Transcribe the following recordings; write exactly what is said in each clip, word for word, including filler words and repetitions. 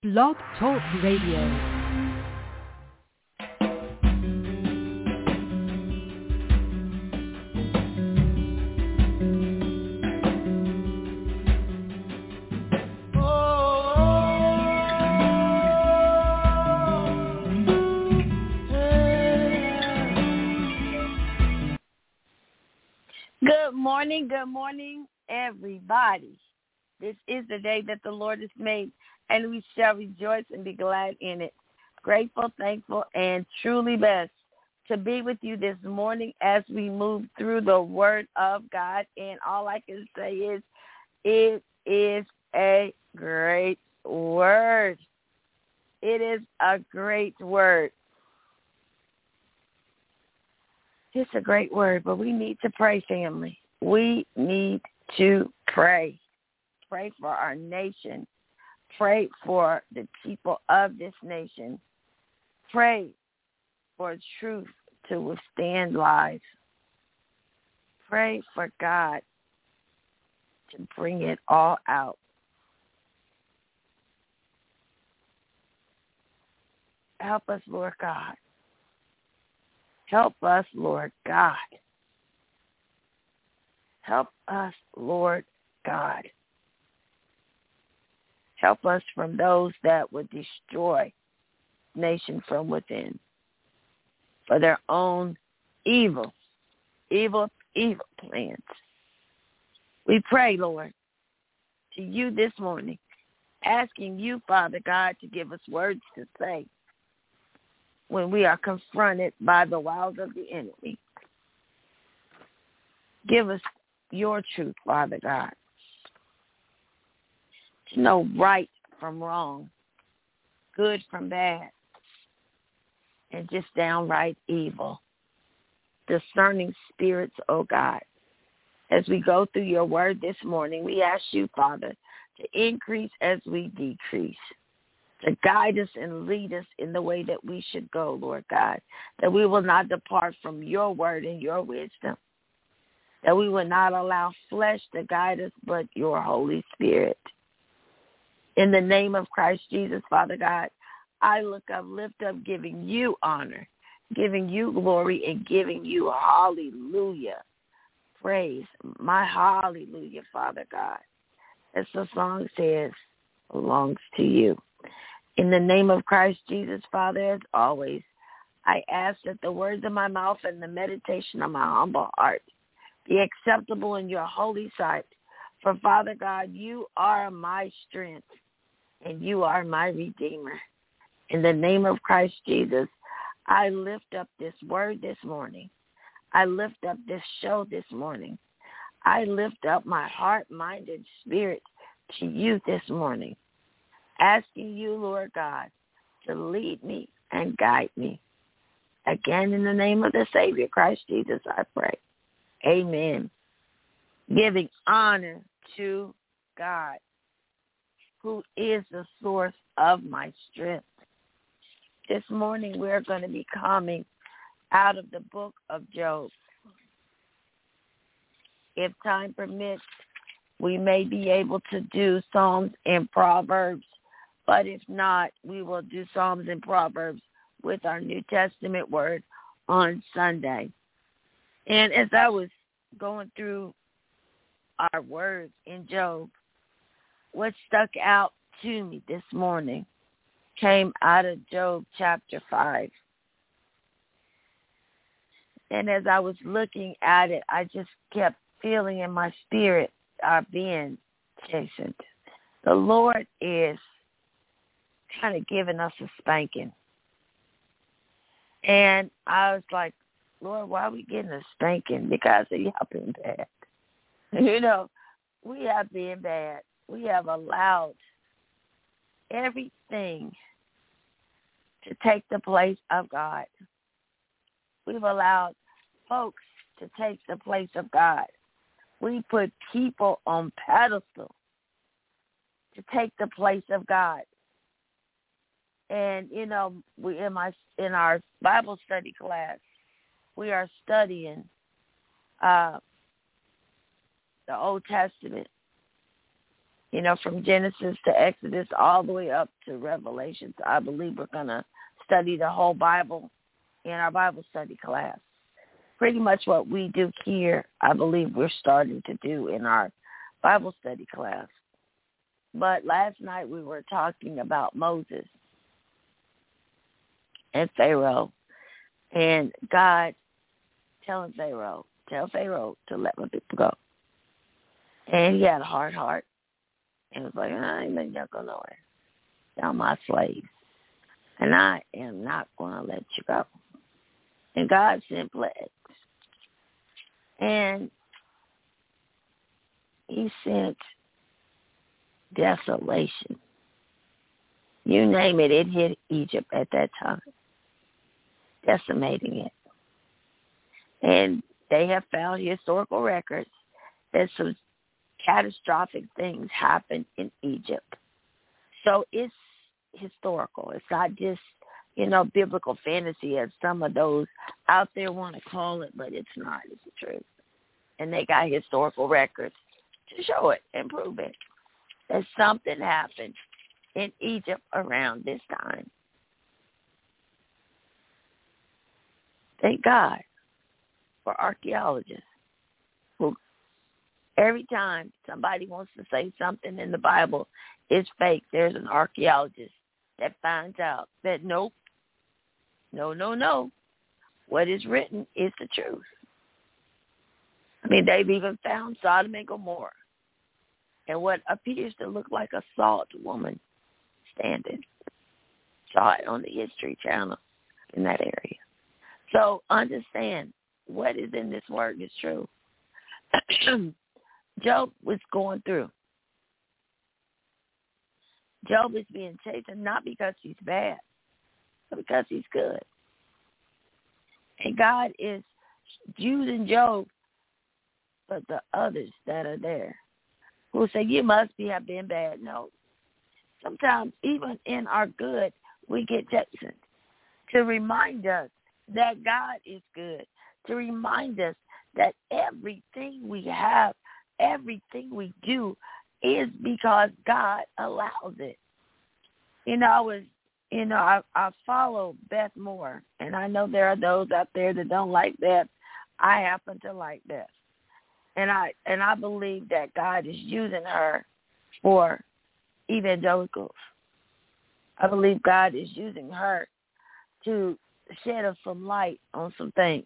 Blog Talk Radio. Good morning, good morning, everybody. This is the day that the Lord has made, and we shall rejoice and be glad in it. Grateful, thankful, and truly blessed to be with you this morning as we move through the Word of God. And all I can say is, it is a great word. It is a great word. It's a great word, but we need to pray, family. We need to pray. Pray for our nation. Pray for the people of this nation. Pray for truth to withstand lies. Pray for God to bring it all out. Help us, Lord God. Help us, Lord God. Help us, Lord God. Help us from those that would destroy nation from within for their own evil, evil, evil plans. We pray, Lord, to you this morning, asking you, Father God, to give us words to say when we are confronted by the wiles of the enemy. Give us your truth, Father God, to know right from wrong, good from bad, and just downright evil. Discerning spirits, oh God. As we go through your word this morning, we ask you, Father, to increase as we decrease, to guide us and lead us in the way that we should go, Lord God, that we will not depart from your word and your wisdom, that we will not allow flesh to guide us, but your Holy Spirit. In the name of Christ Jesus, Father God, I look up, lift up, giving you honor, giving you glory, and giving you hallelujah. Praise, my hallelujah, Father God. As the song says, belongs to you. In the name of Christ Jesus, Father, as always, I ask that the words of my mouth and the meditation of my humble heart be acceptable in your holy sight. For, Father God, you are my strength, and you are my Redeemer. In the name of Christ Jesus, I lift up this word this morning. I lift up this show this morning. I lift up my heart, mind, and spirit to you this morning, asking you, Lord God, to lead me and guide me. Again, in the name of the Savior, Christ Jesus, I pray. Amen. Giving honor to God, who is the source of my strength. This morning we're going to be coming out of the book of Job. If time permits, we may be able to do Psalms and Proverbs, but if not, we will do Psalms and Proverbs with our New Testament word on Sunday. And as I was going through our words in Job, what stuck out to me this morning came out of Job chapter five. And as I was looking at it, I just kept feeling in my spirit our being chastened. The Lord is kind of giving us a spanking. And I was like, Lord, why are we getting a spanking? Because of y'all being bad. You know, we have been bad. We have allowed everything to take the place of God. We've allowed folks to take the place of God. We put people on pedestal to take the place of God. And, you know, we in my in our Bible study class, we are studying uh, the Old Testament. You know, from Genesis to Exodus all the way up to Revelations. I believe we're going to study the whole Bible in our Bible study class. Pretty much what we do here, I believe we're starting to do in our Bible study class. But last night we were talking about Moses and Pharaoh, and God telling Pharaoh, tell Pharaoh to let my people go. And he had a hard heart. And was like, I ain't letting y'all go nowhere. Y'all my slaves. And I am not going to let you go. And God sent plagues. And he sent desolation. You name it, it hit Egypt at that time, decimating it. And they have found historical records that some catastrophic things happened in Egypt. So it's historical. It's not just, you know, biblical fantasy as some of those out there want to call it, but it's not. It's the truth. And they got historical records to show it and prove it, that something happened in Egypt around this time. Thank God for archaeologists who every time somebody wants to say something in the Bible is fake, there's an archaeologist that finds out that nope, no, no, no, what is written is the truth. I mean, they've even found Sodom and Gomorrah and what appears to look like a salt woman standing. Saw it on the History Channel in that area. So understand what is in this word is true. Job was going through. Job is being chastened not because he's bad, but because he's good. And God is using Job for the others that are there who say, you must be have been bad. No. Sometimes even in our good, we get chastened to remind us that God is good, to remind us that everything we have, everything we do is because God allows it. You know, I was, you know, I, I follow Beth Moore, and I know there are those out there that don't like Beth. I happen to like Beth. And I and I believe that God is using her for evangelicals. I believe God is using her to shed us some light on some things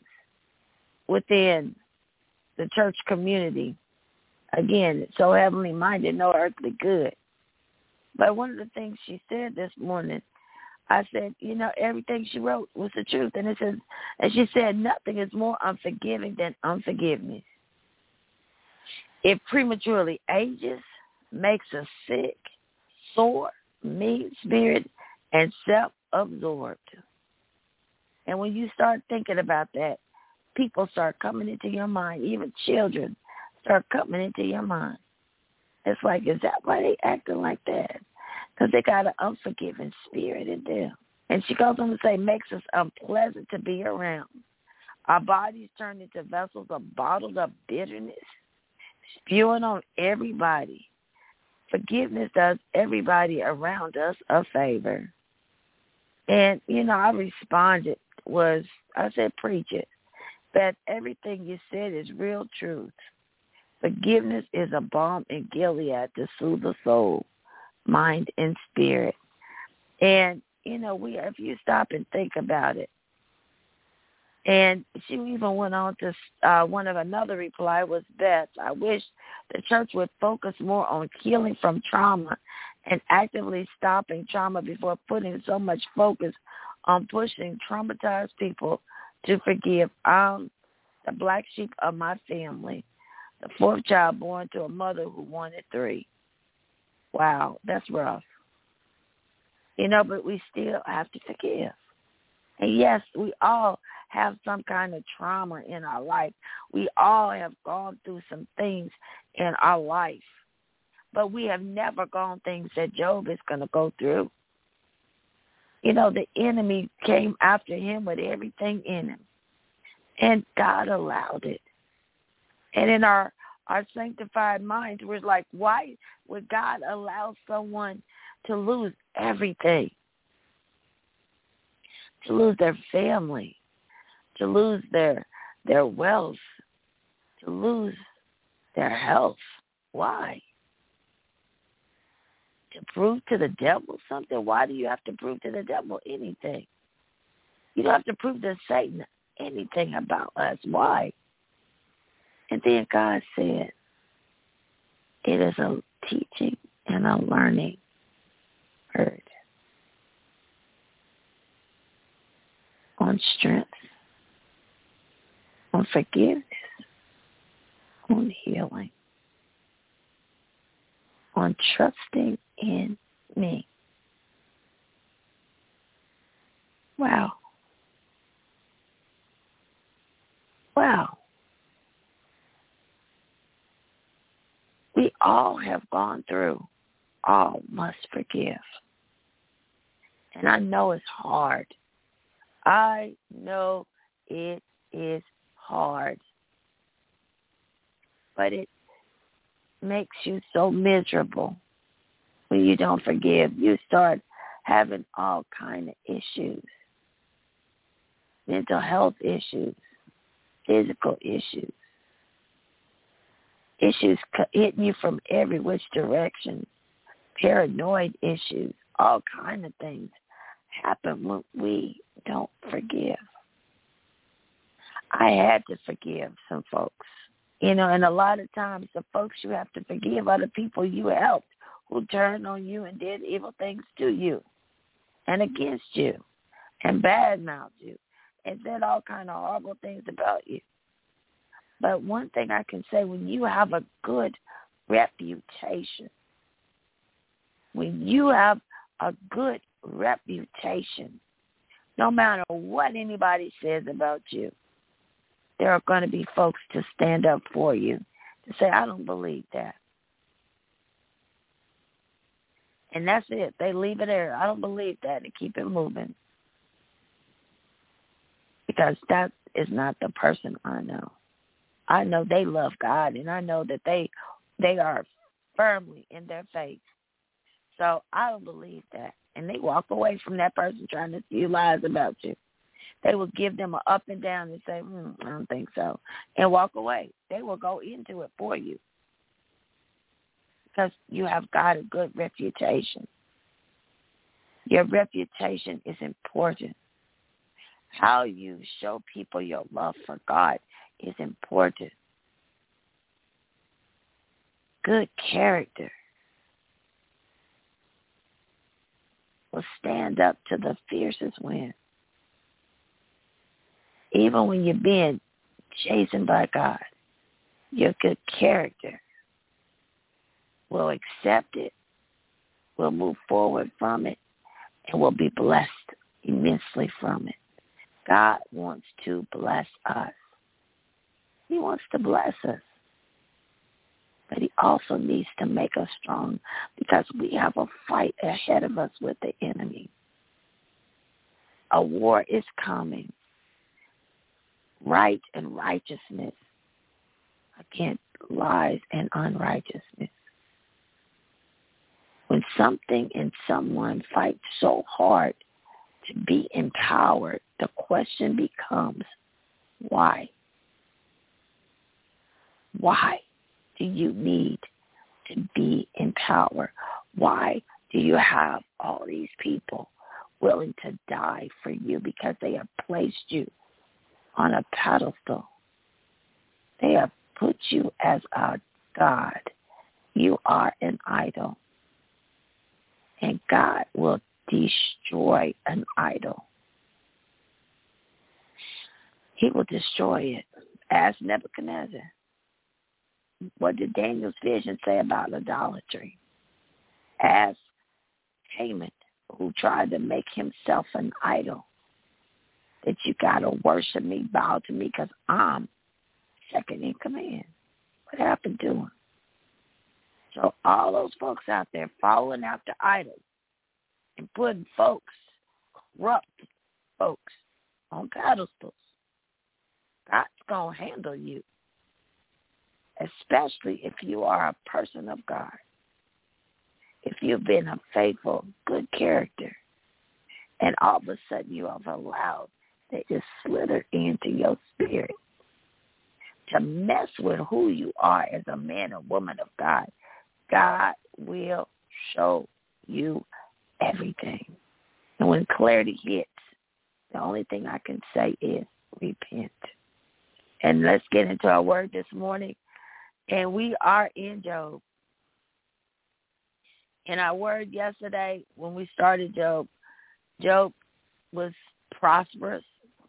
within the church community. Again, it's so heavenly minded, no earthly good. But one of the things she said this morning, I said, you know, everything she wrote was the truth. And it says, and she said, nothing is more unforgiving than unforgiveness. It prematurely ages, makes us sick, sore, mean spirit, and self-absorbed. And when you start thinking about that, people start coming into your mind, even children start coming into your mind. It's like, is that why they acting like that? Because they got an unforgiving spirit in them. And she goes on to say, makes us unpleasant to be around. Our bodies turn into vessels of bottled up bitterness, spewing on everybody. Forgiveness does everybody around us a favor. And, you know, I responded was, I said, preach it. That everything you said is real truth. Forgiveness is a balm in Gilead to soothe the soul, mind, and spirit. And, you know, we if you stop and think about it, and she even went on to, uh, one of another reply was Beth, I wish the church would focus more on healing from trauma and actively stopping trauma before putting so much focus on pushing traumatized people to forgive. I'm the black sheep of my family, the fourth child born to a mother who wanted three. Wow, that's rough. You know, but we still have to forgive. And yes, we all have some kind of trauma in our life. We all have gone through some things in our life. But we have never gone things that Job is going to go through. You know, the enemy came after him with everything in him. And God allowed it. And in our, our sanctified minds. We're like, why would God allow someone to lose everything? To lose their family, to lose their their wealth, to lose their health. Why? To prove to the devil something? Why do you have to prove to the devil anything? You don't have to prove to Satan anything about us. Why? And then God said, it is a teaching and a learning word on strength, on forgiveness, on healing, on trusting in me. Wow. Wow. We all have gone through. All must forgive. And I know it's hard. I know it is hard. But it makes you so miserable when you don't forgive. You start having all kind of issues. Mental health issues. Physical issues. Issues hitting you from every which direction. Paranoid issues. All kind of things happen when we don't forgive. I had to forgive some folks. You know, and a lot of times the folks you have to forgive are the people you helped who turned on you and did evil things to you and against you and badmouthed you and said all kind of horrible things about you. But one thing I can say, when you have a good reputation, when you have a good reputation, no matter what anybody says about you, there are going to be folks to stand up for you, to say, I don't believe that. And that's it. They leave it there. I don't believe that, and keep it moving. Because that is not the person I know. I know they love God, and I know that they they are firmly in their faith. So I don't believe that. And they walk away from that person trying to spew lies about you. They will give them an up and down and say, hmm, I don't think so, and walk away. They will go into it for you because you have got a good reputation. Your reputation is important. How you show people your love for God is important. Good character will stand up to the fiercest wind. Even when you're being chastened by God, your good character will accept it, will move forward from it, and will be blessed immensely from it. God wants to bless us. He wants to bless us. But he also needs to make us strong because we have a fight ahead of us with the enemy. A war is coming. Right and righteousness against lies and unrighteousness. When something and someone fight so hard to be empowered, the question becomes, why? Why do you need to be empowered? Why do you have all these people willing to die for you because they have placed you on a pedestal? They have put you as a god. You are an idol. And God will destroy an idol. He will destroy it. Ask Nebuchadnezzar. What did Daniel's vision say about idolatry? Ask Haman, who tried to make himself an idol. That you got to worship me, bow to me, because I'm second in command. What happened to him? So all those folks out there following after idols and putting folks, corrupt folks, on pedestals, God's going to handle you. especially if you are a person of God. If you've been a faithful, good character, and all of a sudden you have allowed they just slither into your spirit to mess with who you are as a man or woman of God, God will show you everything. And when clarity hits, the only thing I can say is repent. And let's get into our word this morning. And we are in Job. In our word yesterday, when we started Job, Job was prosperous,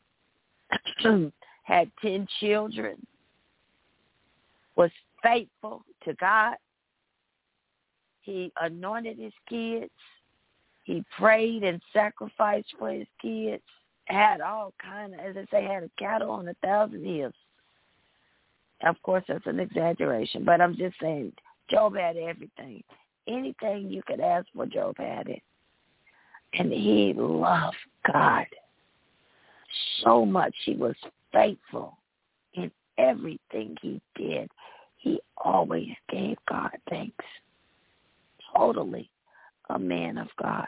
had ten children, was faithful to God. He anointed his kids. He prayed and sacrificed for his kids. Had all kind of, as I say, had a cattle on a thousand hills. Of course, that's an exaggeration, but I'm just saying, Job had everything. Anything you could ask for, Job had it. And he loved God so much. He was faithful in everything he did. He always gave God thanks. Totally a man of God.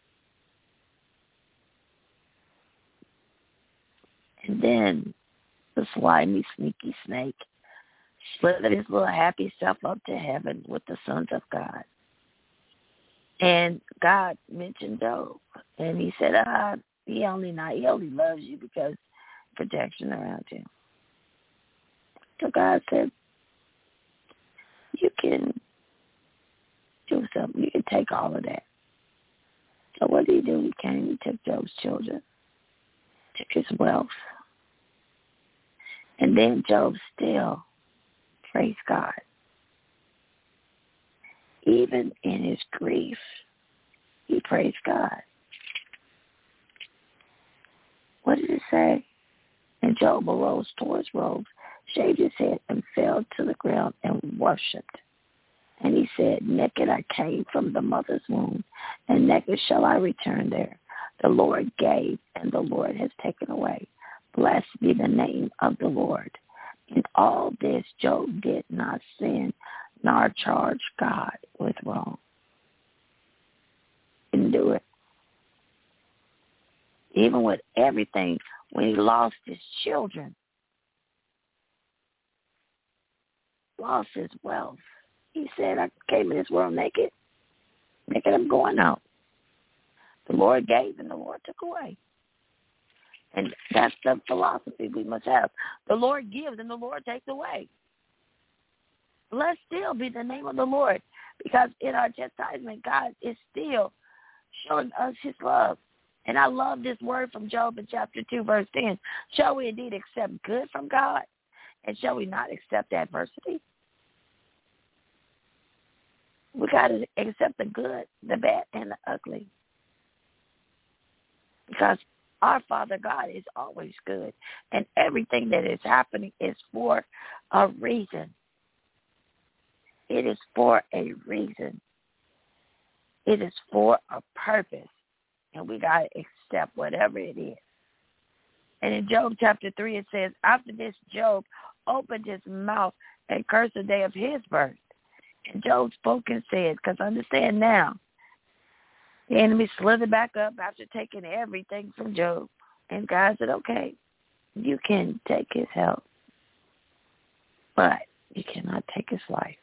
And then the slimy, sneaky snake slithered his little happy self up to heaven with the sons of God. And God mentioned Job, and he said, ah, he only not, he only loves you because protection around him. So God said, you can do something. You can take all of that. So what did he do? He came, he took Job's children, took his wealth. And then Job still praised God. Even in his grief, he praised God. What did it say? And Job arose towards robes, shaved his head, and fell to the ground and worshipped. And he said, naked I came from the mother's womb, and naked shall I return there. The Lord gave, and the Lord has taken away. Blessed be the name of the Lord. In all this, Job did not sin, nor charge God with wrong. Didn't do it. Even with everything, when he lost his children, lost his wealth, he said, I came in this world naked. Naked I'm going out. The Lord gave and the Lord took away. And that's the philosophy we must have. The Lord gives and the Lord takes away. Blessed still be the name of the Lord, because in our chastisement, God is still showing us his love. And I love this word from Job in chapter two, verse ten. Shall we indeed accept good from God? And shall we not accept adversity? We got to accept the good, the bad, and the ugly. Because our Father God is always good. And everything that is happening is for a reason. It is for a reason. It is for a purpose. And we got to accept whatever it is. And in Job chapter three, it says, after this, Job opened his mouth and cursed the day of his birth. And Job spoke and said, because understand now, the enemy slithered back up after taking everything from Job. And God said, okay, you can take his health, but you cannot take his life.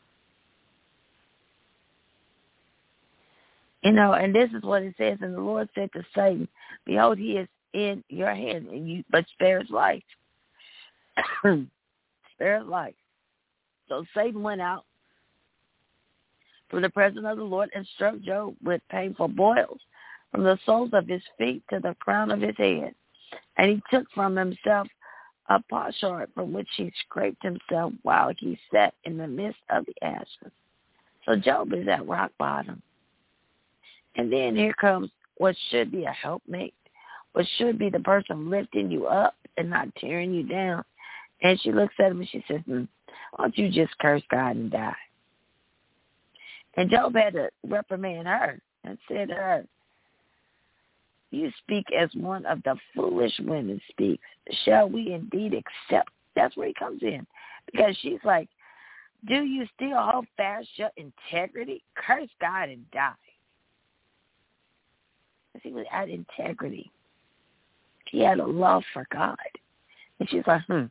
You know, and this is what it says, and the Lord said to Satan, behold, he is in your hand, and you but spare his life. Spare his life. So Satan went out from the presence of the Lord and struck Job with painful boils from the soles of his feet to the crown of his head. And he took from himself a potsherd from which he scraped himself while he sat in the midst of the ashes. So Job is at rock bottom. And then here comes what should be a helpmate, what should be the person lifting you up and not tearing you down. And she looks at him and she says, hmm, why don't you just curse God and die? And Job had to reprimand her and said to her, you speak as one of the foolish women speaks. Shall we indeed accept? That's where he comes in. Because she's like, Do you still hold fast your integrity? Curse God and die. Because he was at integrity. He had a love for God. And she's like, hmm.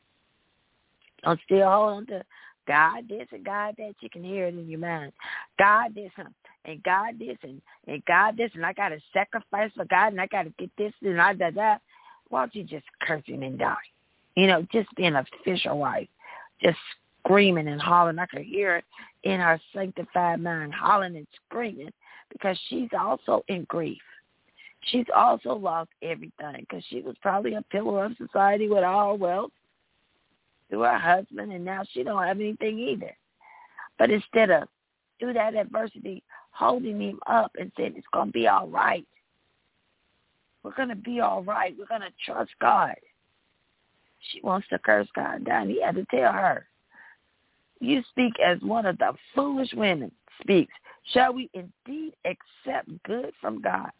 Don't still hold on to God this and God that. You can hear it in your mind. God this and God this and, and God this, and I got to sacrifice for God, and I got to get this and I da da. Why don't you just curse him and die? You know, just being a fisher wife, just screaming and hollering. I could hear it in her sanctified mind, hollering and screaming, because she's also in grief. She's also lost everything, because she was probably a pillar of society with all wealth through her husband, and now she don't have anything either. But instead of through that adversity, holding him up and saying, it's going to be all right. We're going to be all right. We're going to trust God. She wants to curse God down. He had to tell her, you speak as one of the foolish women speaks. Shall we indeed accept good from God?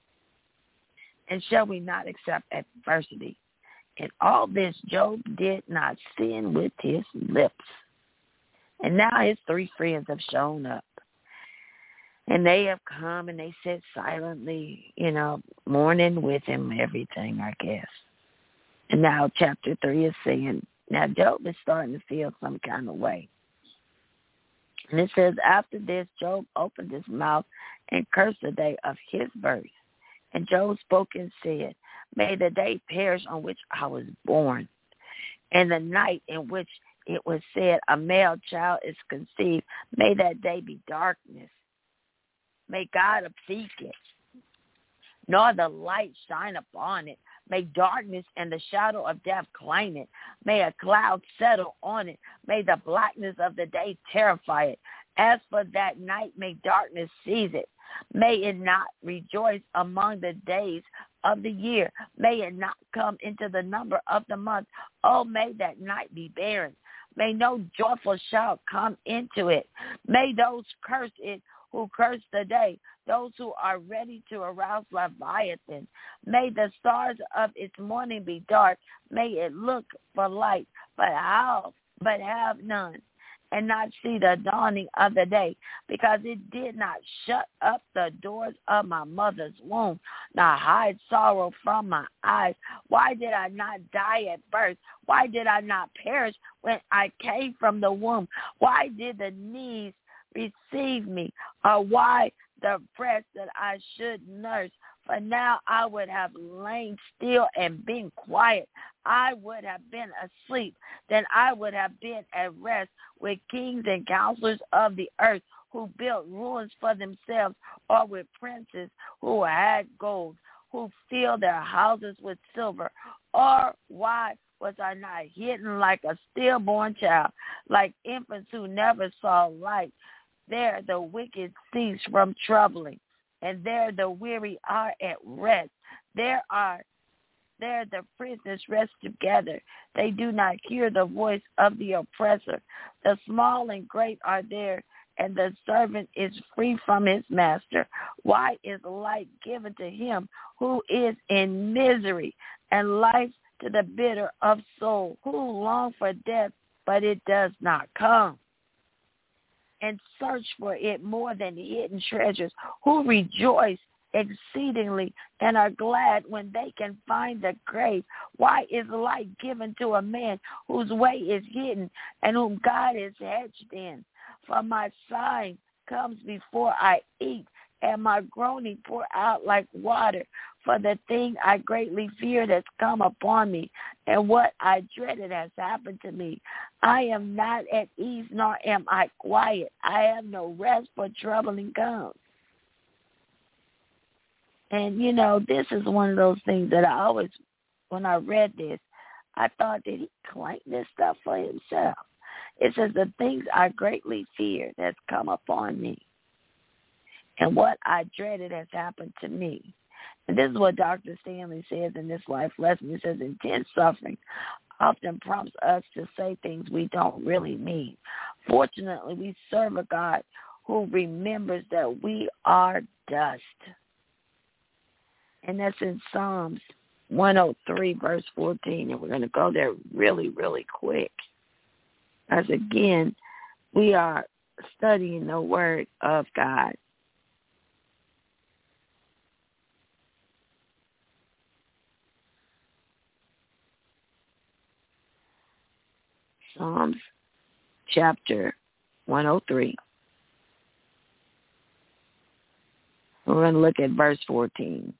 And shall we not accept adversity? In all this, Job did not sin with his lips. And now his three friends have shown up. And they have come and they sit silently, you know, mourning with him, everything, I guess. And now chapter three is saying, now Job is starting to feel some kind of way. And it says, after this, Job opened his mouth and cursed the day of his birth. And Job spoke and said, may the day perish on which I was born, and the night in which it was said a male child is conceived, may that day be darkness. May God seek it, nor the light shine upon it. May darkness and the shadow of death claim it. May a cloud settle on it. May the blackness of the day terrify it. As for that night, may darkness seize it. May it not rejoice among the days of the year. May it not come into the number of the month. Oh, may that night be barren. May no joyful shout come into it. May those curse it who curse the day, those who are ready to arouse Leviathan. May the stars of its morning be dark. May it look for light, but how, but have none, and not see the dawning of the day, because it did not shut up the doors of my mother's womb, nor hide sorrow from my eyes. Why did I not die at birth? Why did I not perish when I came from the womb? Why did the knees receive me, or why the breast that I should nurse? For now I would have lain still and been quiet. I would have been asleep. Then I would have been at rest with kings and counselors of the earth, who built ruins for themselves, or with princes who had gold, who filled their houses with silver. Or why was I not hidden like a stillborn child, like infants who never saw light? There the wicked cease from troubling, and there the weary are at rest. There are there the prisoners rest together. They do not hear the voice of the oppressor. The small and great are there, and the servant is free from his master. Why is light given to him who is in misery, and life to the bitter of soul, who long for death, but it does not come, and search for it more than hidden treasures, who rejoice exceedingly and are glad when they can find the grave? Why is light given to a man whose way is hidden and whom God has hedged in? For my sighing comes before I eat, and my groaning pour out like water. For the thing I greatly feared has come upon me, and what I dreaded has happened to me. I am not at ease, nor am I quiet. I have no rest, for troubling comes. And, you know, this is one of those things that I always, when I read this, I thought, did he claim this stuff for himself? It says, the things I greatly feared has come upon me, and what I dreaded has happened to me. And this is what Doctor Stanley says in this life lesson. He says, intense suffering often prompts us to say things we don't really mean. Fortunately, we serve a God who remembers that we are dust. And that's in Psalms one oh three, verse fourteen. And we're going to go there really, really quick. As again, We are studying the Word of God. Psalms chapter one oh three. We're going to look at verse fourteen.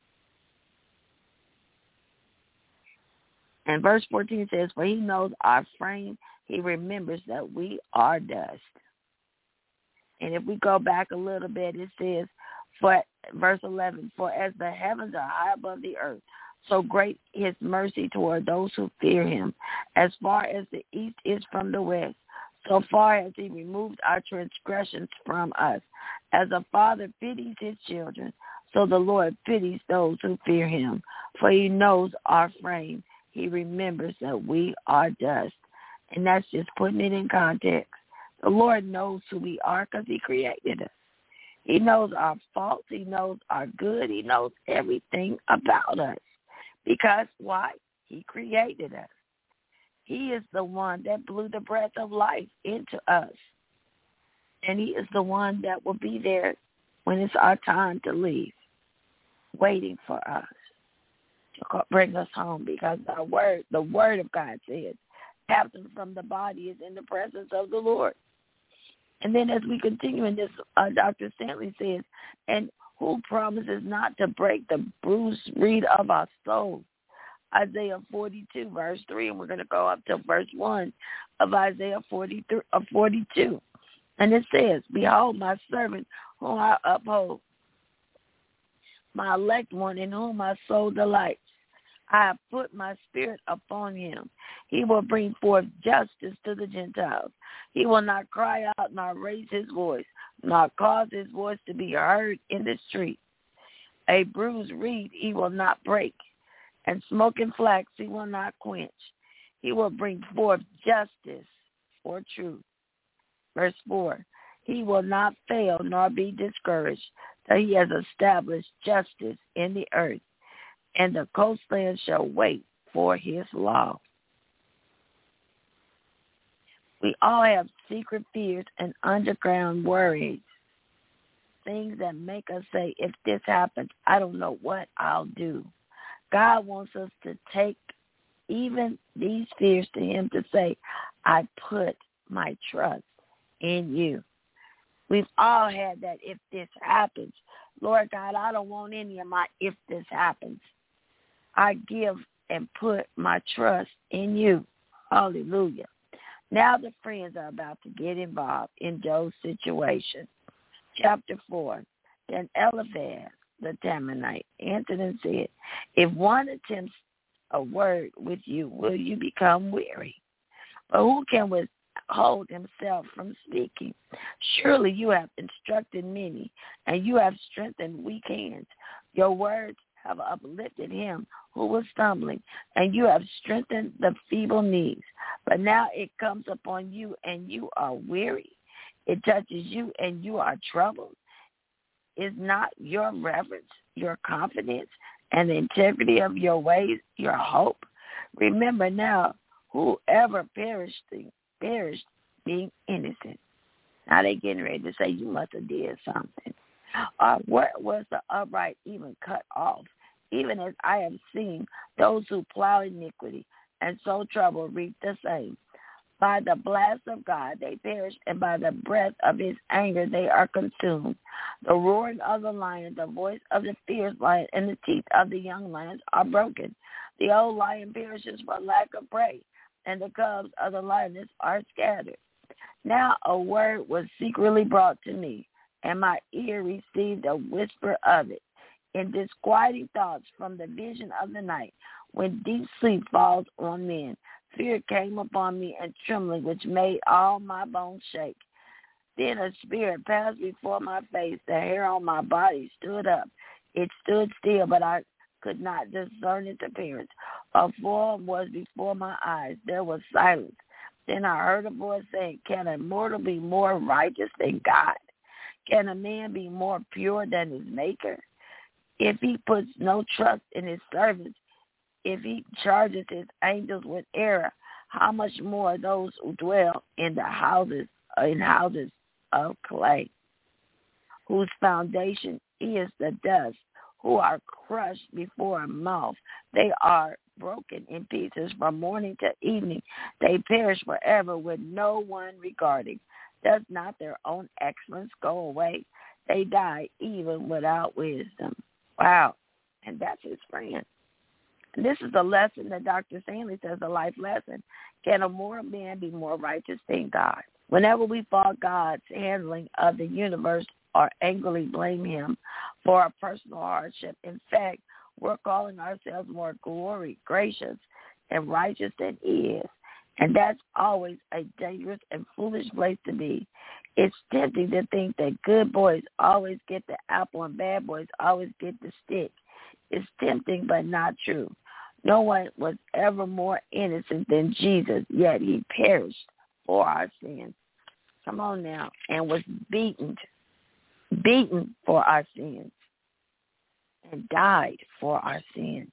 And verse fourteen says, for he knows our frame, he remembers that we are dust. And if we go back a little bit, it says, for verse eleven, for as the heavens are high above the earth, so great his mercy toward those who fear him. As far as the east is from the west, so far has he removed our transgressions from us. As a father pities his children, so the Lord pities those who fear him. For he knows our frame. He remembers that we are dust. And that's just putting it in context. The Lord knows who we are because he created us. He knows our faults. He knows our good. He knows everything about us. Because why? He created us. He is the one that blew the breath of life into us. And he is the one that will be there when it's our time to leave, waiting for us to bring us home. Because our word, the word of God says, absent from the body is in the presence of the Lord. And then as we continue in this, uh, Doctor Stanley says, and who promises not to break the bruised reed of our soul. Isaiah forty-two, verse three, and we're going to go up to verse one of Isaiah forty-three, uh, forty-two. And it says, behold, my servant whom I uphold, my elect one in whom my soul delights. I have put my spirit upon him. He will bring forth justice to the Gentiles. He will not cry out nor raise his voice, nor cause his voice to be heard in the street. A bruised reed he will not break, and smoking flax he will not quench. He will bring forth justice or truth. Verse four, he will not fail nor be discouraged, till he has established justice in the earth, and the coastland shall wait for his law. We all have secret fears and underground worries, things that make us say, if this happens, I don't know what I'll do. God wants us to take even these fears to him to say, I put my trust in you. We've all had that if this happens. Lord God, I don't want any of my if this happens. I give and put my trust in you. Hallelujah. Now the friends are about to get involved in Job's situation. Chapter four. Then Eliphaz the Temanite answered and said, if one attempts a word with you, will you become weary? But who can withhold himself from speaking? Surely you have instructed many, and you have strengthened weak hands. Your words have uplifted him who was stumbling, and you have strengthened the feeble knees. But now it comes upon you, and you are weary. It touches you, and you are troubled. Is not your reverence, your confidence, and the integrity of your ways your hope? Remember now, whoever perished, perished being innocent. Now they're getting ready to say you must have did something. Or where was the upright even cut off? Even as I have seen those who plow iniquity and sow trouble reap the same. By the blast of God they perish, and by the breath of his anger they are consumed. The roaring of the lion, the voice of the fierce lion, and the teeth of the young lions are broken. The old lion perishes for lack of prey, and the cubs of the lioness are scattered. Now a word was secretly brought to me, and my ear received a whisper of it. In disquieting thoughts from the vision of the night, when deep sleep falls on men, fear came upon me and trembling, which made all my bones shake. Then a spirit passed before my face. The hair on my body stood up. It stood still, but I could not discern its appearance. A form was before my eyes. There was silence. Then I heard a voice saying, can a mortal be more righteous than God? Can a man be more pure than his maker? If he puts no trust in his servants, if he charges his angels with error, how much more those who dwell in the houses in houses of clay, whose foundation is the dust, who are crushed before a mouth. They are broken in pieces from morning to evening. They perish forever with no one regarding. Does not their own excellence go away? They die even without wisdom. Wow. And that's his friend. And this is a lesson that Doctor Stanley says, a life lesson. Can a moral man be more righteous than God? Whenever we fault God's handling of the universe or angrily blame him for a personal hardship, in fact, we're calling ourselves more glory, gracious, and righteous than he is. And that's always a dangerous and foolish place to be. It's tempting to think that good boys always get the apple and bad boys always get the stick. It's tempting but not true. No one was ever more innocent than Jesus, yet he perished for our sins. Come on now. And was beaten, beaten for our sins, and died for our sins.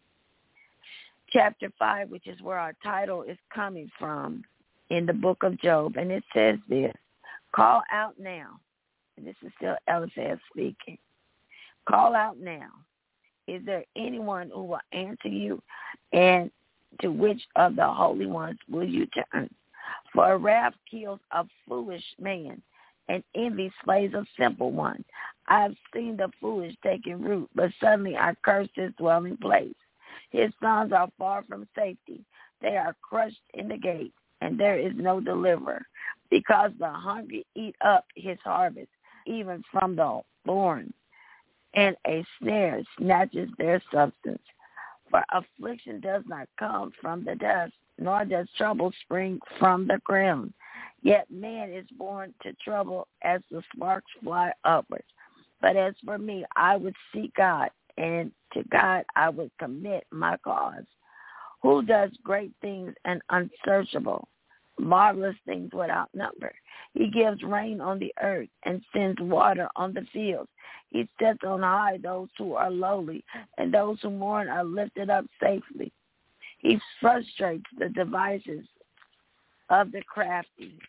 Chapter five, which is where our title is coming from in the book of Job, and it says this: call out now. And this is still Eliphaz speaking. Call out now. Is there anyone who will answer you? And to which of the holy ones will you turn? For a wrath kills a foolish man, and envy slays a simple one. I have seen the foolish taking root, but suddenly I cursed his dwelling place. His sons are far from safety. They are crushed in the gate, and there is no deliverer, because the hungry eat up his harvest, even from the thorns, and a snare snatches their substance. For affliction does not come from the dust, nor does trouble spring from the ground. Yet man is born to trouble as the sparks fly upwards. But as for me, I would seek God, and to God I would commit my cause. Who does great things and unsearchable, marvelous things without number? He gives rain on the earth and sends water on the fields. He sets on high those who are lowly, and those who mourn are lifted up safely. He frustrates the devices of the crafty,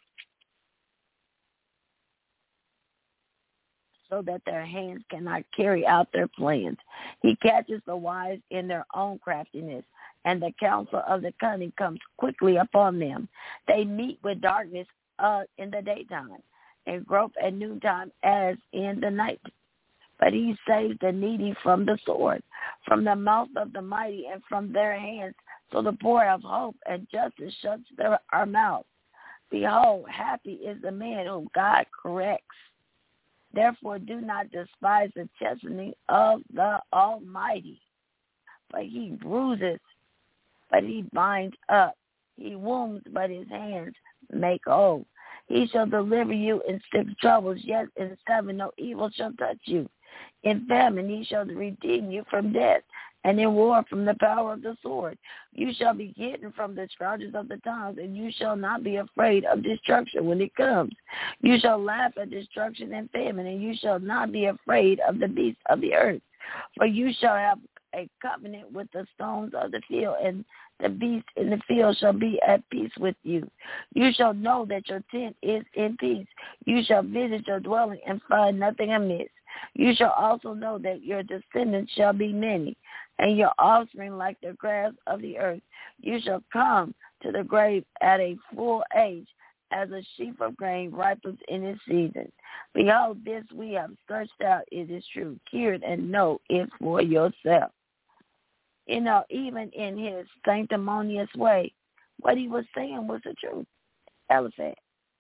so that their hands cannot carry out their plans. He catches the wise in their own craftiness, and the counsel of the cunning comes quickly upon them. They meet with darkness uh, in the daytime, and grope at noontime as in the night. But he saves the needy from the sword, from the mouth of the mighty, and from their hands. So the poor have hope, and justice shuts their our mouth. Behold, happy is the man whom God corrects. Therefore do not despise the chastening of the Almighty. For he bruises, but he binds up. He wounds, but his hands make whole. He shall deliver you in six troubles, yes, in seven no evil shall touch you. In famine he shall redeem you from death, and in war from the power of the sword. You shall be hidden from the scourges of the tongues, and you shall not be afraid of destruction when it comes. You shall laugh at destruction and famine, and you shall not be afraid of the beasts of the earth. For you shall have a covenant with the stones of the field, and the beasts in the field shall be at peace with you. You shall know that your tent is in peace. You shall visit your dwelling and find nothing amiss. You shall also know that your descendants shall be many, and your offspring like the grass of the earth. You shall come to the grave at a full age, as a sheaf of grain ripens in its season. Behold, this we have searched out, it is true. Hear it and know it for yourself. You know, even in his sanctimonious way, what he was saying was the truth. Eliphaz,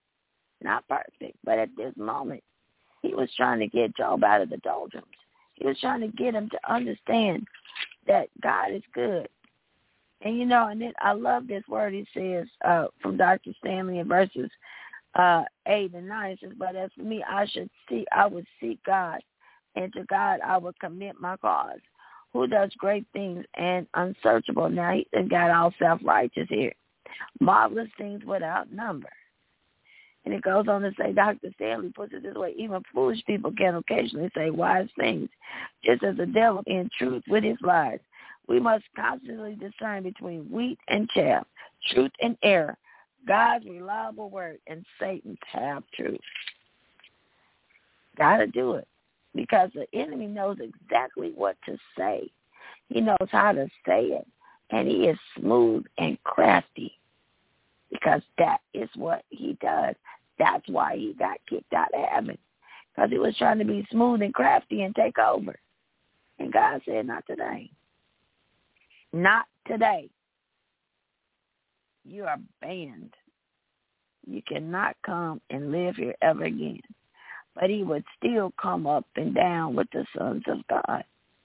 not perfect, but at this moment, he was trying to get Job out of the doldrums. He was trying to get him to understand that God is good. And, you know, and then I love this word he says uh, from Doctor Stanley in verses uh, eight and nine. It says, but as for me, I should seek, I would seek God, and to God I would commit my cause. Who does great things and unsearchable. Now, he got all self-righteous here. Marvelous things without number. And it goes on to say, Doctor Stanley puts it this way, even foolish people can occasionally say wise things, just as the devil in truth with his lies. We must constantly discern between wheat and chaff, truth and error. God's reliable word and Satan's half truth. Got to do it because the enemy knows exactly what to say. He knows how to say it, and he is smooth and crafty because that is what he does. That's why he got kicked out of heaven, because he was trying to be smooth and crafty and take over. And God said, not today. Not today. You are banned. You cannot come and live here ever again. But he would still come up and down with the sons of God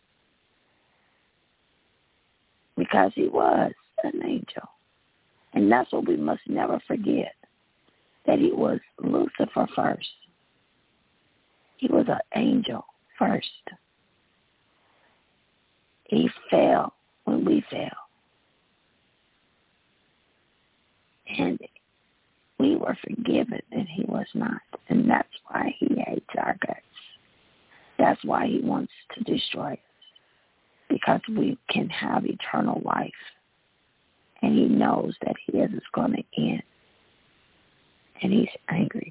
because he was an angel. And that's what we must never forget, that he was Lucifer first. He was an angel first. He fell when we fell. And we were forgiven and he was not. And that's why he hates our guts. That's why he wants to destroy us. Because we can have eternal life. And he knows that his is going to end. And he's angry.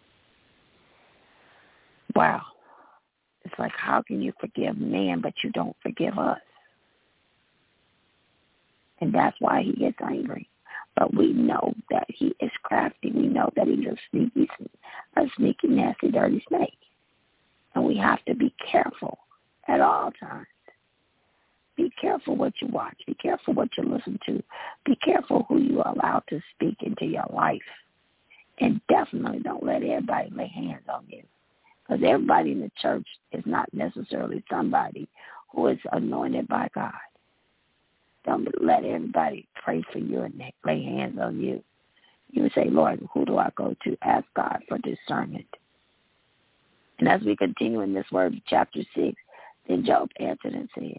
Wow. It's like, how can you forgive man, but you don't forgive us? And that's why he gets angry. But we know that he is crafty. We know that he's a sneaky, a sneaky, nasty, dirty snake. And we have to be careful at all times. Be careful what you watch. Be careful what you listen to. Be careful who you allow to speak into your life. And definitely don't let everybody lay hands on you. Because everybody in the church is not necessarily somebody who is anointed by God. Don't let everybody pray for you and lay hands on you. You say, Lord, who do I go to? Ask God for discernment. And as we continue in this word, chapter six, then Job answered and said,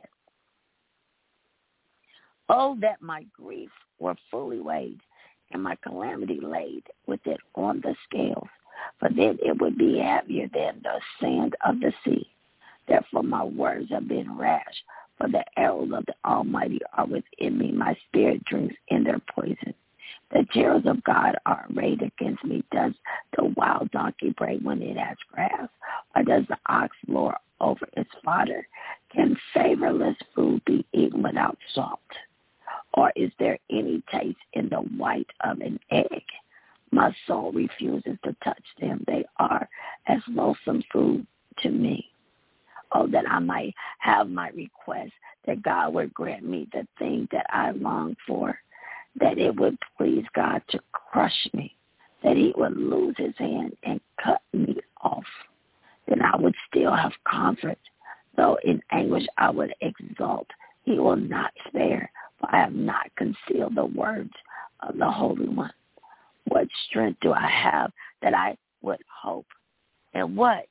oh, that my grief were fully weighed, and my calamity laid with it on the scales, for then it would be heavier than the sand of the sea. Therefore my words have been rash, for the arrows of the Almighty are within me. My spirit drinks in their poison. The terrors of God are arrayed against me. Does the wild donkey bray when it has grass? Or does the ox lord over its fodder? Can savorless food be eaten without salt? Or is there any taste in the white of an egg? My soul refuses to touch them. They are as loathsome food to me. Oh, that I might have my request, that God would grant me the thing that I long for, that it would please God to crush me, that he would lose his hand and cut me off. Then I would still have comfort, though in anguish I would exult. He will not spare, for I have not concealed the words of the Holy One. What strength do I have that I would hope? And what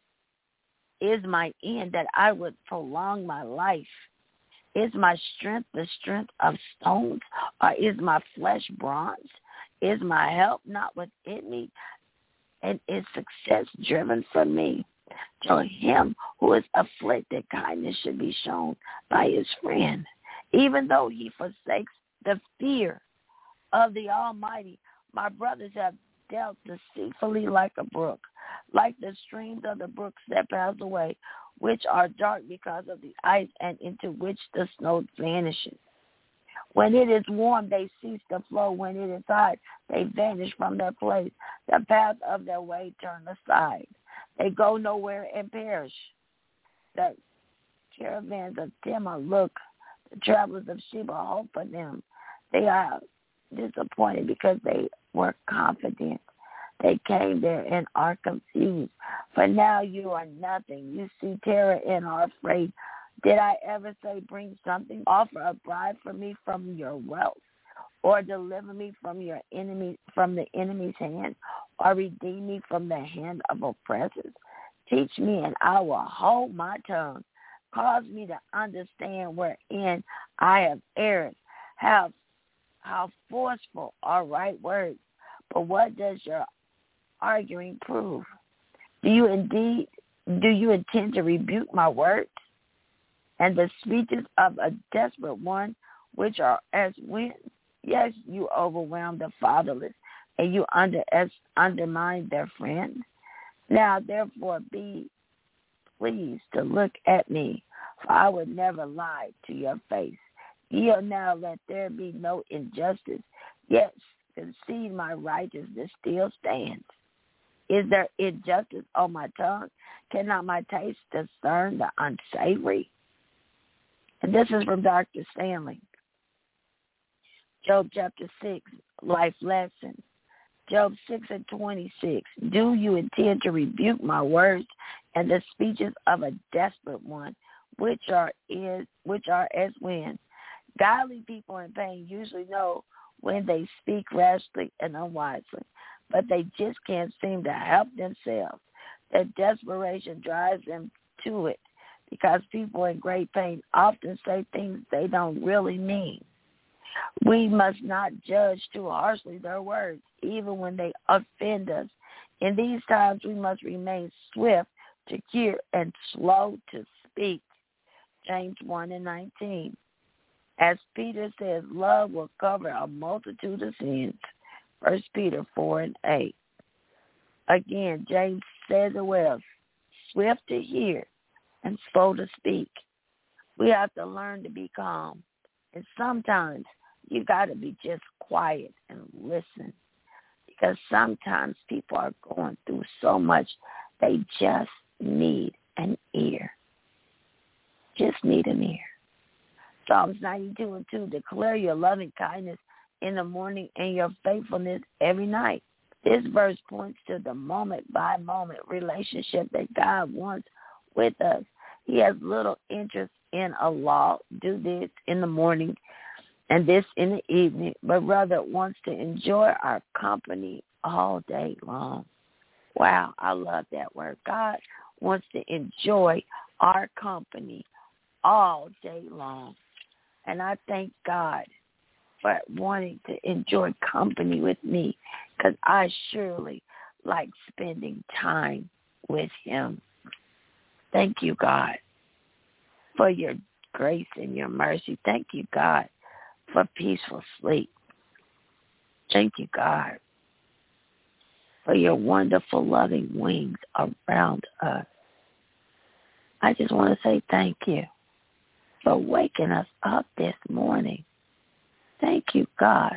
is my end that I would prolong my life? Is my strength the strength of stones, or is my flesh bronze? Is my help not within me, and is success driven from me? To him who is afflicted, kindness should be shown by his friend, even though he forsakes the fear of the Almighty. My brothers have dealt deceitfully like a brook, like the streams of the brooks that pass away, which are dark because of the ice, and into which the snow vanishes. When it is warm, they cease to flow. When it is hot, they vanish from their place. The path of their way turn aside. They go nowhere and perish. The caravans of Timor look. The travelers of Sheba hope for them. They are disappointed because they were confident. They came there and are confused. For now you are nothing. You see terror and are afraid. Did I ever say, bring something, offer a bribe for me from your wealth, or deliver me from your enemy, from the enemy's hand, or redeem me from the hand of oppressors? Teach me, and I will hold my tongue. Cause me to understand wherein I have erred. How, how forceful are right words. But what does your arguing prove? Do you indeed, do you intend to rebuke my words and the speeches of a desperate one, which are as wind? Yes, you overwhelm the fatherless and you under, undermine their friend? Now, therefore, be pleased to look at me, for I would never lie to your face. Yield now, let there be no injustice. Yes, concede my righteousness still stands. Is there injustice on my tongue? Cannot my taste discern the unsavory? And this is from Doctor Stanley. Job chapter six, life lesson. Job six and twenty-six. Do you intend to rebuke my words and the speeches of a desperate one, which are is which are as wind? Godly people in pain usually know when they speak rashly and unwisely, but they just can't seem to help themselves. Their desperation drives them to it because people in great pain often say things they don't really mean. We must not judge too harshly their words, even when they offend us. In these times, we must remain swift to hear and slow to speak. James one and nineteen. As Peter says, love will cover a multitude of sins. First Peter four and eight. Again, James says it well, swift to hear and slow to speak. We have to learn to be calm. And sometimes you got to be just quiet and listen, because sometimes people are going through so much, they just need an ear. Just need an ear. Psalms ninety-two and two, declare your loving kindness in the morning and your faithfulness every night. This verse points to the moment-by-moment relationship that God wants with us. He has little interest in a law, do this in the morning and this in the evening, but rather wants to enjoy our company all day long. Wow, I love that word. God wants to enjoy our company all day long. And I thank God for wanting to enjoy company with me, because I surely like spending time with him. Thank you, God, for your grace and your mercy. Thank you, God, for peaceful sleep. Thank you, God, for your wonderful loving wings around us. I just want to say thank you for waking us up this morning. Thank you, God,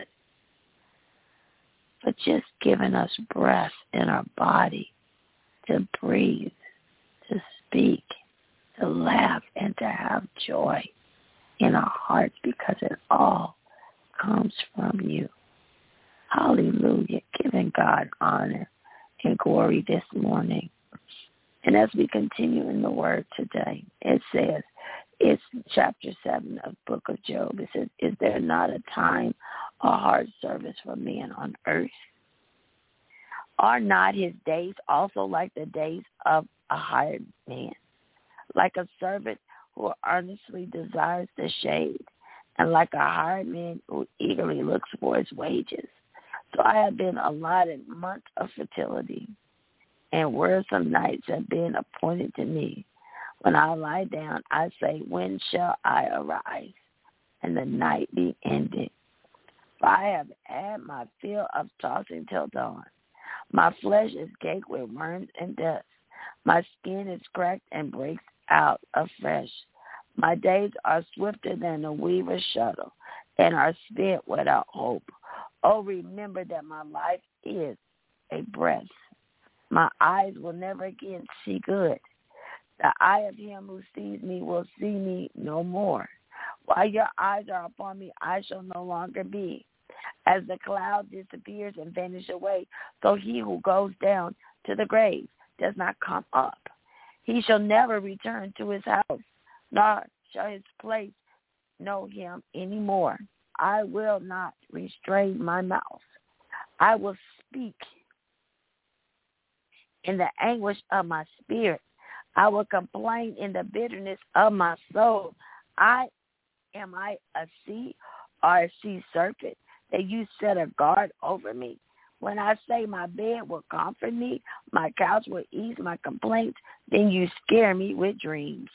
for just giving us breath in our body to breathe, to speak, to laugh, and to have joy in our hearts, because it all comes from you. Hallelujah. Giving God honor and glory this morning. And as we continue in the word today, it says, it's chapter seven of the book of Job. It says, is there not a time or hard service for men on earth? Are not his days also like the days of a hired man, like a servant who earnestly desires the shade, and like a hired man who eagerly looks for his wages? So I have been allotted months of fertility, and wearisome nights have been appointed to me. When I lie down, I say, when shall I arise, and the night be ended? For I have had my fill of tossing till dawn. My flesh is caked with worms and dust. My skin is cracked and breaks out afresh. My days are swifter than a weaver's shuttle, and are spent without hope. Oh, remember that my life is a breath. My eyes will never again see good. The eye of him who sees me will see me no more. While your eyes are upon me, I shall no longer be. As the cloud disappears and vanishes away, so he who goes down to the grave does not come up. He shall never return to his house, nor shall his place know him any more. I will not restrain my mouth. I will speak in the anguish of my spirit. I will complain in the bitterness of my soul. I am I a sea or a sea serpent that you set a guard over me? When I say my bed will comfort me, my couch will ease my complaints, then you scare me with dreams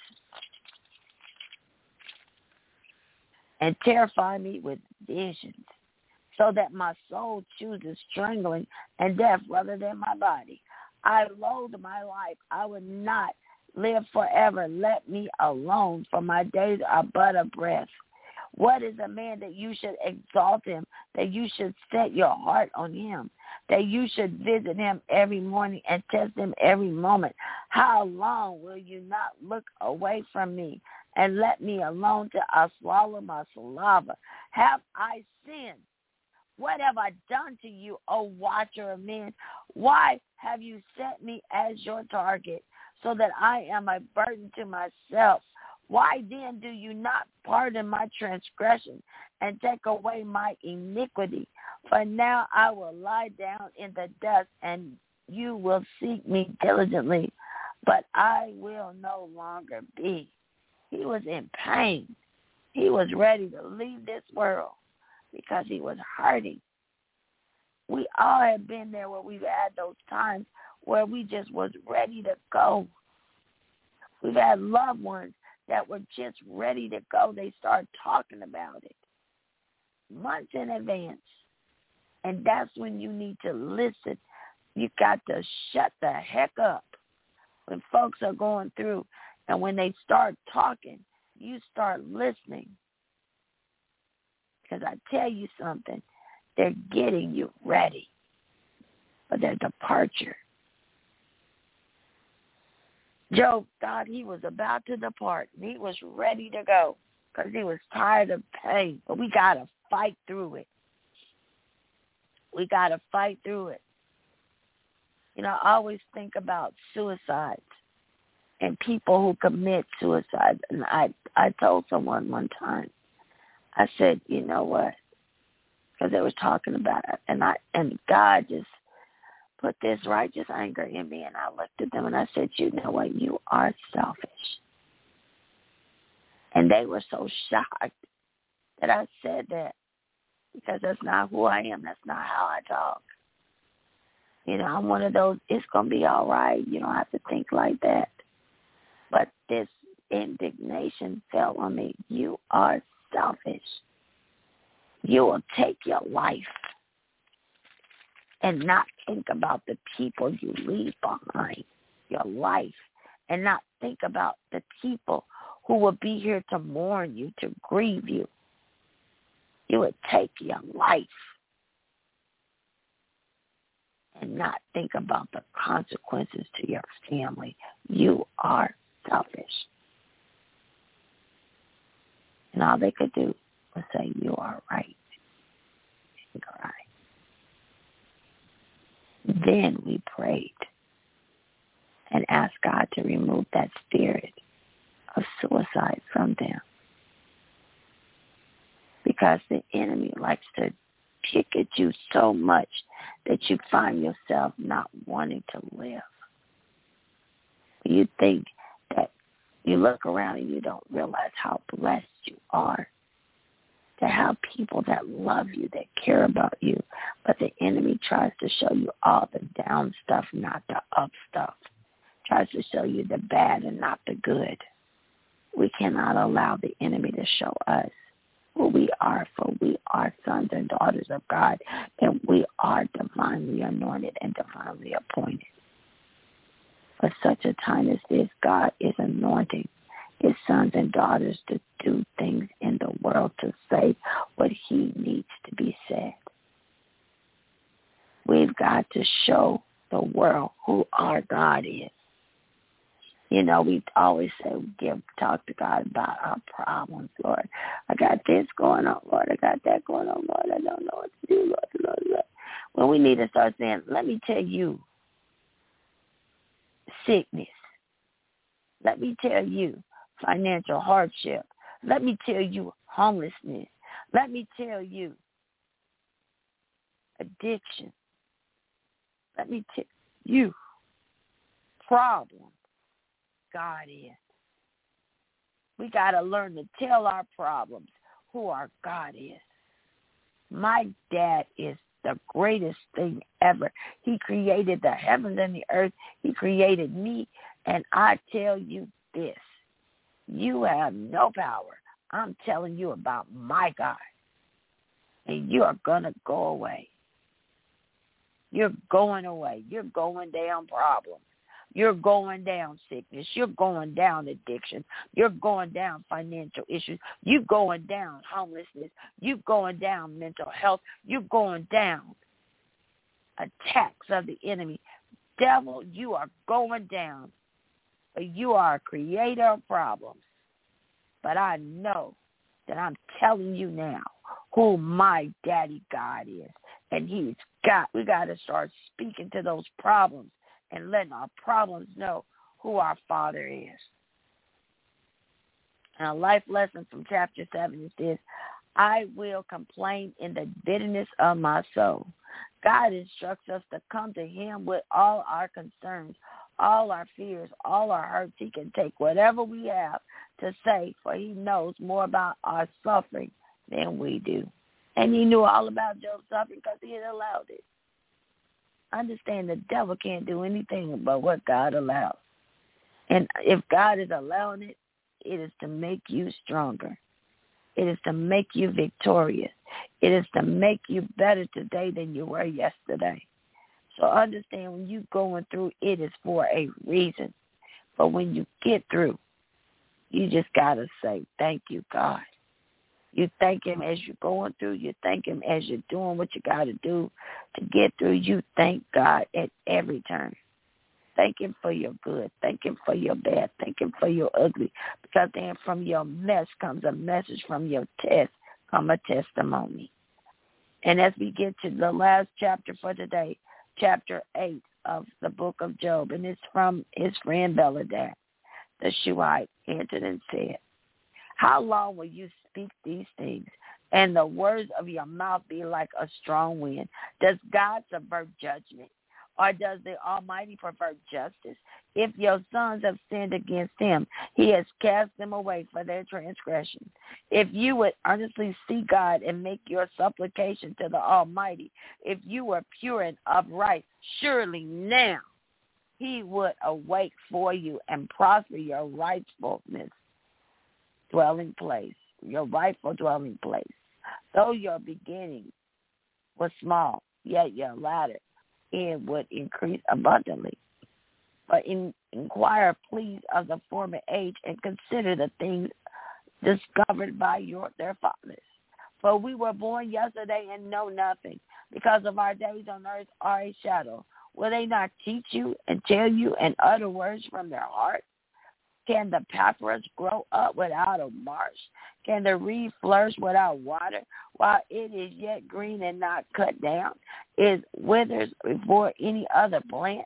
and terrify me with visions. so that my soul chooses strangling and death rather than my body. I loathe my life. I would not live forever. Let me alone, for my days are but a breath. What is a man that you should exalt him, that you should set your heart on him, that you should visit him every morning and test him every moment? How long will you not look away from me and let me alone till I swallow my saliva? Have I sinned? What have I done to you, O watcher of men? Why have you set me as your target, so that I am a burden to myself? Why then do you not pardon my transgression and take away my iniquity? For now I will lie down in the dust, and you will seek me diligently, but I will no longer be. He was in pain. He was ready to leave this world because he was hurting. We all have been there where we've had those times where we just was ready to go. We've had loved ones that were just ready to go. They start talking about it months in advance. And that's when you need to listen. You got to shut the heck up when folks are going through. And when they start talking, you start listening. Because I tell you something, they're getting you ready for their departure. Job thought he was about to depart, and he was ready to go because he was tired of pain. But we got to fight through it. We got to fight through it. You know, I always think about suicides and people who commit suicide. And I, I told someone one time, I said, you know what? Because they were talking about it. And I and God just put this righteous anger in me. And I looked at them and I said, you know what? You are selfish. And they were so shocked that I said that, because that's not who I am. That's not how I talk. You know, I'm one of those, it's going to be all right. You don't have to think like that. But this indignation fell on me. You are selfish. You will take your life and not think about the people you leave behind, your life, and not think about the people who will be here to mourn you, to grieve you. You would take your life and not think about the consequences to your family. You are selfish. And all they could do was say, you are right, and cry. Then we prayed and asked God to remove that spirit of suicide from them. Because the enemy likes to pick at you so much that you find yourself not wanting to live. You think that you look around and you don't realize how blessed you are to have people that love you, that care about you. But the enemy tries to show you all the down stuff, not the up stuff. Tries to show you the bad and not the good. We cannot allow the enemy to show us who we are, for we are sons and daughters of God, and we are divinely anointed and divinely appointed. For such a time as this, God is anointing his sons and daughters to do things in the world, to say what he needs to be said. We've got to show the world who our God is. You know, we always say, give, talk to God about our problems, Lord. I got this going on, Lord. I got that going on, Lord. I don't know what to do, Lord. Lord, Lord. When we need to start saying, let me tell you, sickness. Let me tell you, financial hardship. Let me tell you, homelessness. Let me tell you, addiction. Let me tell you, problems. God is. We got to learn to tell our problems who our God is. My dad is the greatest thing ever. He created the heavens and the earth. He created me. And I tell you this, you have no power. I'm telling you about my God. and you are going to go away. You're going away. You're going down problems. You're going down sickness. You're going down addiction. You're going down financial issues. You're going down homelessness. You're going down mental health. You're going down attacks of the enemy. Devil, you are going down. But you are a creator of problems. But I know that I'm telling you now who my daddy God is. And he's got, we got to start speaking to those problems and letting our problems know who our Father is. And a life lesson from chapter seven is this: I will complain in the bitterness of my soul. God instructs us to come to him with all our concerns, all our fears, all our hurts. He can take whatever we have to say, for he knows more about our suffering than we do. And he knew all about Job's suffering because he had allowed it. Understand, the devil can't do anything but what God allows. And if God is allowing it, it is to make you stronger. It is to make you victorious. It is to make you better today than you were yesterday. So understand, when you're going through, it is for a reason. But when you get through, you just got to say, thank you, God. You thank him as you're going through. You thank him as you're doing what you got to do to get through. You thank God at every turn. Thank him for your good. Thank him for your bad. Thank him for your ugly. Because then from your mess comes a message. From your test comes a testimony. And as we get to the last chapter for today, chapter eight of the book of Job, and it's from his friend Bildad, the Shuhite, answered and said, how long will you speak these things, and the words of your mouth be like a strong wind? Does God subvert judgment, or does the Almighty pervert justice? If your sons have sinned against him, he has cast them away for their transgression. If you would earnestly seek God and make your supplication to the Almighty, if you were pure and upright, surely now he would awake for you and prosper your rightfulness dwelling place, your rightful dwelling place. Though your beginning was small, yet your latter end would increase abundantly. But in, inquire, please, of the former age, and consider the things discovered by your their fathers. For we were born yesterday and know nothing, because of our days on earth are a shadow. Will they not teach you and tell you and utter words from their heart? Can the papyrus grow up without a marsh? Can the reed flourish without water? While it is yet green and not cut down, it withers before any other plant.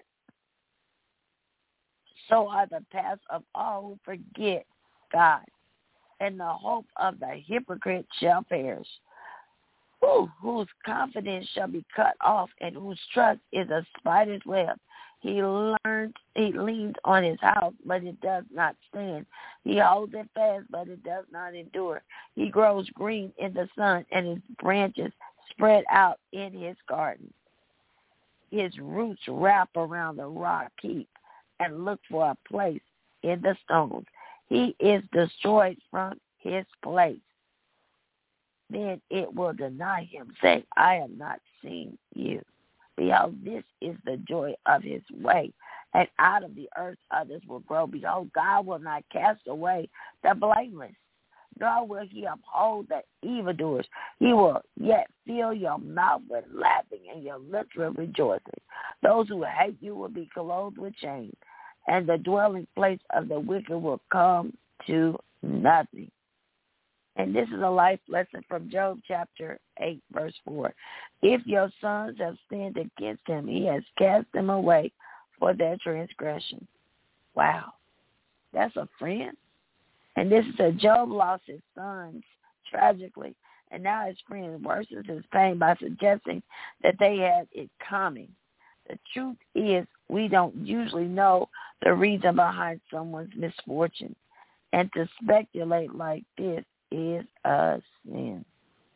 So are the paths of all who forget God, and the hope of the hypocrite shall perish. Who, whose confidence shall be cut off, and whose trust is a spider's web. He learns, he leans on his house, but it does not stand. He holds it fast, but it does not endure. He grows green in the sun, and his branches spread out in his garden. His roots wrap around the rock heap and look for a place in the stones. He is destroyed from his place. Then it will deny him, saying, I have not seen you. Behold, this is the joy of his way, and out of the earth others will grow. Behold, God will not cast away the blameless, nor will he uphold the evildoers. He will yet fill your mouth with laughing and your lips with rejoicing. Those who hate you will be clothed with shame, and the dwelling place of the wicked will come to nothing. And this is a life lesson from Job chapter eight, verse four. If your sons have sinned against him, he has cast them away for their transgression. Wow. That's a friend. And this is a Job lost his sons tragically, and now his friend worsens his pain by suggesting that they had it coming. The truth is, we don't usually know the reason behind someone's misfortune. And to speculate like this is a sin.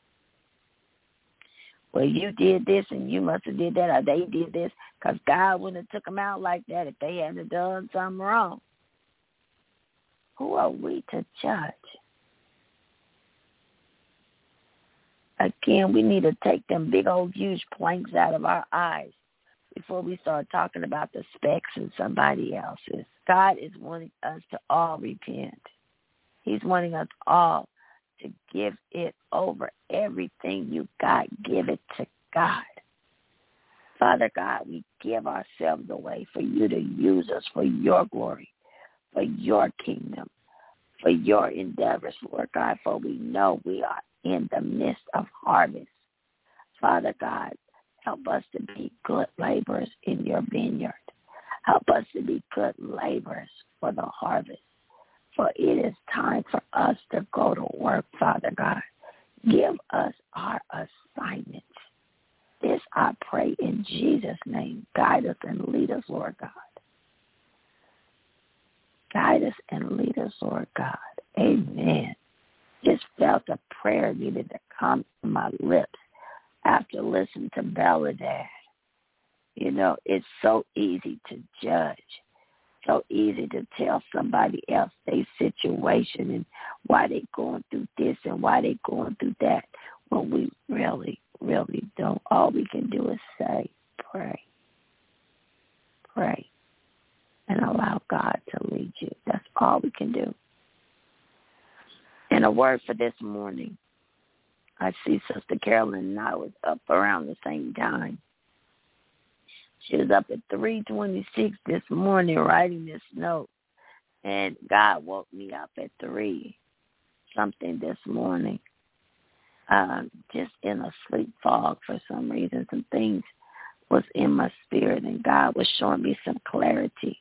Well, you did this and you must have did that, or they did this, because God wouldn't have took them out like that if they hadn't done something wrong. Who are we to judge? Again, we need to take them big old huge planks out of our eyes before we start talking about the specks in somebody else's. God is wanting us to all repent. He's wanting us all to give it over. Everything you got, give it to God. Father God, we give ourselves away for you to use us for your glory, for your kingdom, for your endeavors, Lord God, for we know we are in the midst of harvest. Father God, help us to be good laborers in your vineyard. Help us to be good laborers for the harvest. For it is time for us to go to work, Father God. Give us our assignments. This I pray in Jesus' name. Guide us and lead us, Lord God. Guide us and lead us, Lord God. Amen. Just felt a prayer needed to come from my lips after listening to Belladad. You know, it's so easy to judge, so easy to tell somebody else their situation and why they going through this and why they going through that, when we really, really don't. All we can do is say, pray, pray, and allow God to lead you. That's all we can do. And a word for this morning. I see Sister Carolyn and I was up around the same time. She was up at three twenty-six this morning writing this note. And God woke me up at three something this morning, um, just in a sleep fog for some reason. Some things was in my spirit, and God was showing me some clarity.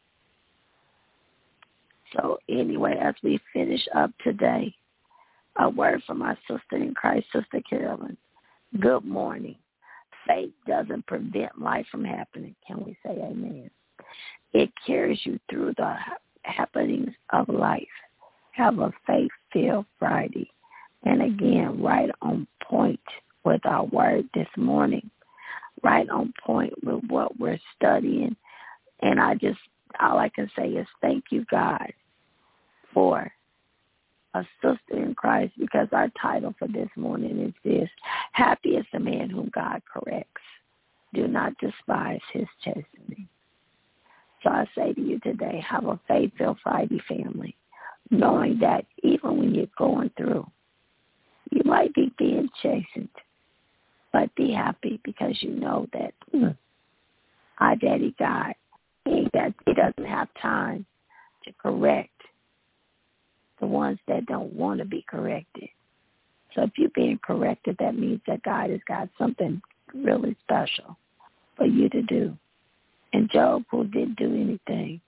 So anyway, as we finish up today, a word from our sister in Christ, Sister Carolyn. Good morning. Faith doesn't prevent life from happening. Can we say amen? It carries you through the happenings of life. Have a faith-filled Friday. And again, right on point with our word this morning. Right on point with what we're studying. And I just, all I can say is thank you, God, for a sister in Christ, because our title for this morning is this: happy is the man whom God corrects. Do not despise his chastening. So I say to you today, have a faith-filled Friday, family, knowing that even when you're going through, you might be being chastened, but be happy because you know that mm, our Daddy God, he, that he doesn't have time to correct the ones that don't want to be corrected. So if you're being corrected, that means that God has got something really special for you to do. And Job, who didn't do anything,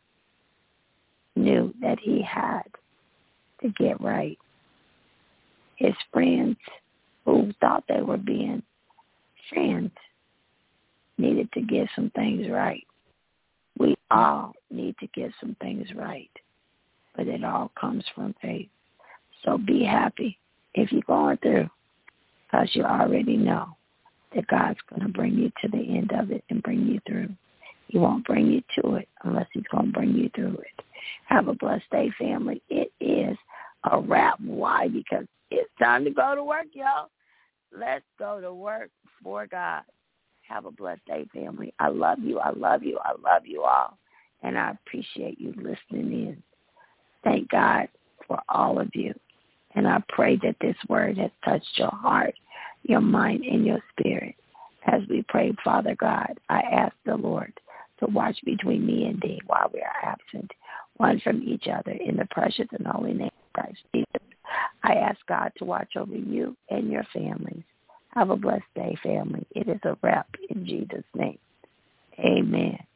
knew that he had to get right. His friends, who thought they were being friends, needed to get some things right. We all need to get some things right. But it all comes from faith. So be happy if you're going through, because you already know that God's going to bring you to the end of it and bring you through. He won't bring you to it unless he's going to bring you through it. Have a blessed day, family. It is a wrap. Why? Because it's time to go to work, y'all. Let's go to work for God. Have a blessed day, family. I love you. I love you. I love you all. And I appreciate you listening in. Thank God for all of you. And I pray that this word has touched your heart, your mind, and your spirit. As we pray, Father God, I ask the Lord to watch between me and thee while we are absent, one from each other, in the precious and holy name of Christ Jesus. I ask God to watch over you and your families. Have a blessed day, family. It is a wrap in Jesus' name. Amen.